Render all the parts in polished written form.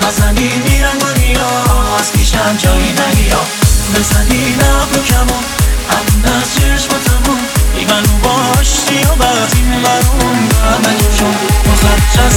نزنی میرن دنیا از پیشم جایی نگیا بزنی نبو کمون همون از چشماتمون ایمنو باشتی و بعد این برون بعدشون مخجز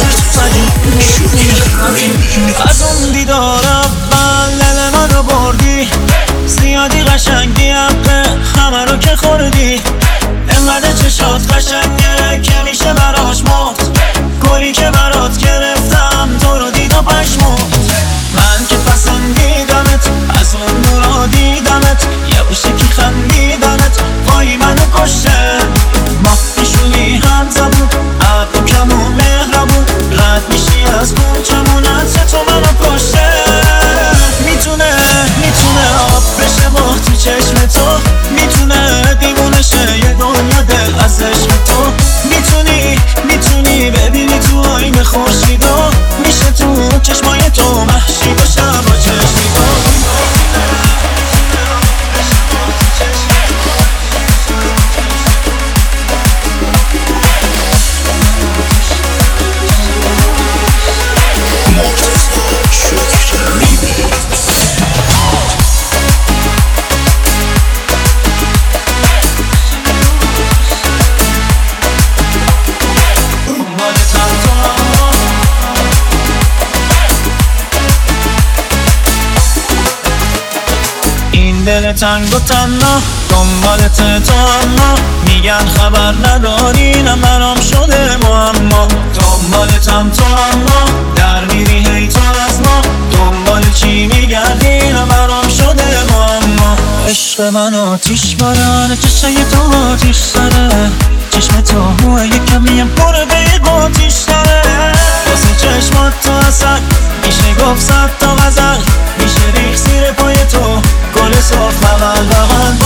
از اون دیدار اول دل منو بردی زیادی قشنگی حقه همه رو که خوردی انقدر چشات قشنگه که میشه براش مرد گلی که برات گرفتم تو رو دید و پشمرد من که پسندیدمت از اون نورا دیدمت یه بوشکی خندیدمت وای منو کشته ما پیشونی هم زبون عبو کمون مهربون رد میشی از کوچمون از تو منو کشته میتونه آب بشه با تو چشم تو میتونه دیوونه شه یه دنیا دل از عشق تو میتونی ببینی تو آینه خورشیدا میشه تو چشمای تو محشی با شب و چشمیدا دل تنگ و تنها دنبالت تو اما میگن خبر نداری نه برام شده معما دنبالتم تو اما در میری هی تو از ما دنبال چی میگردی نه برام شده معما عشق من آتیش بارانه چشای تو آتیش سره چشم تو هوه یکمیم پر به آتیش سره واسه چشمات تو اصل میشه گفت 100 تا غزل میشه ریخ زیر پای تو گل صاف بغل